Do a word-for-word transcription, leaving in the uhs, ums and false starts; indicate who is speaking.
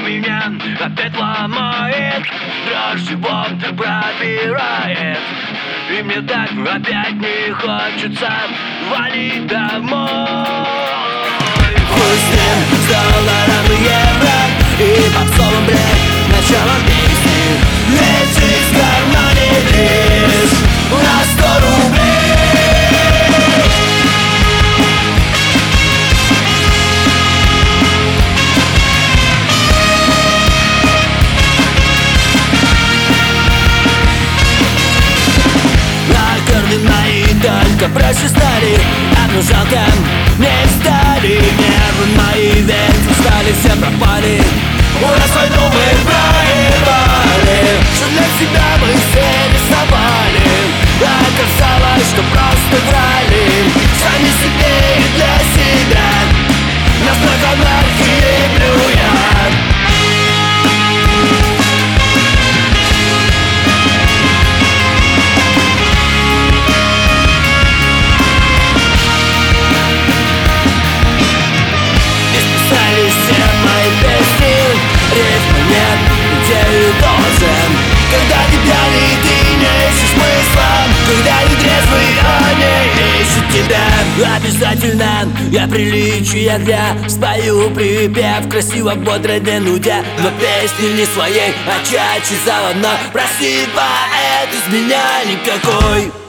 Speaker 1: меня опять ломает, дрожь живот пробирает, и мне так опять не хочется валить домой.
Speaker 2: Хуй с ним, с долларом и евро и попсовым бред началом песни. Ведь из кармана лишь на сто рублей. Аккорды мои только проще стали, одну жалко не встали. Нервы мои ведь устали, все пропали. У нас войну мы проебали, что для себя мы все рисовали. Оказалось, что просто врали сами себе и для себя. Настолько анархии блюя. Все мои песни, рифма нет, идею тоже. Когда тебя и ты не ищешь смысла, когда не трезвый, а не ищет тебя. Обязательно я приличия для спою припев красиво, бодро, не нудя, но песни не своей, а чаще заводной. Прости, поэт, из меня никакой.